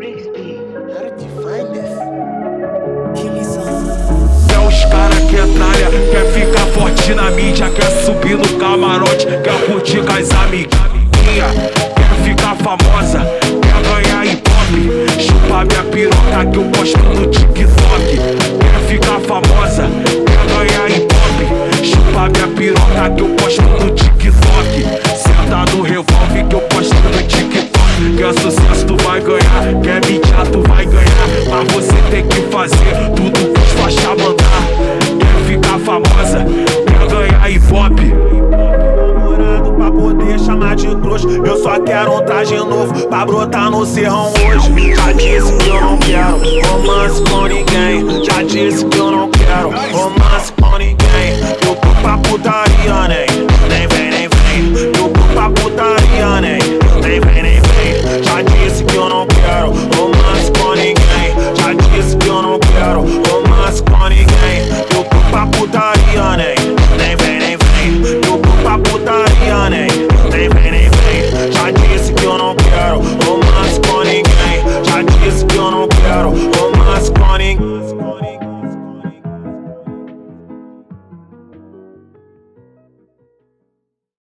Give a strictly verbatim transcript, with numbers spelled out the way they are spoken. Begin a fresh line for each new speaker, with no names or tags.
É os cara que é tralha, quer ficar forte na mídia, quer subir no camarote, quer curtir com as amiguinhas, quer ficar famosa, quer ganhar ibope, chupa minha piroca que eu posto no TikTok. Quer ficar famosa, quer ganhar ibope, chupa minha piroca que eu posto no TikTok. Senta no revólver que eu posto no TikTok. Quer sucesso tu vai ganhar, quer mídia tu vai ganhar, mas você tem que fazer tudo que os faixa mandar. Quer ficar famosa, quer ganhar ibope, namorado pra poder chamar de trouxa. Eu só quero um traje novo pra brotar no serrão hoje. Já disse que eu não quero romance com ninguém. Já disse que eu não quero romance com ninguém. Eu tô pra putaria, né?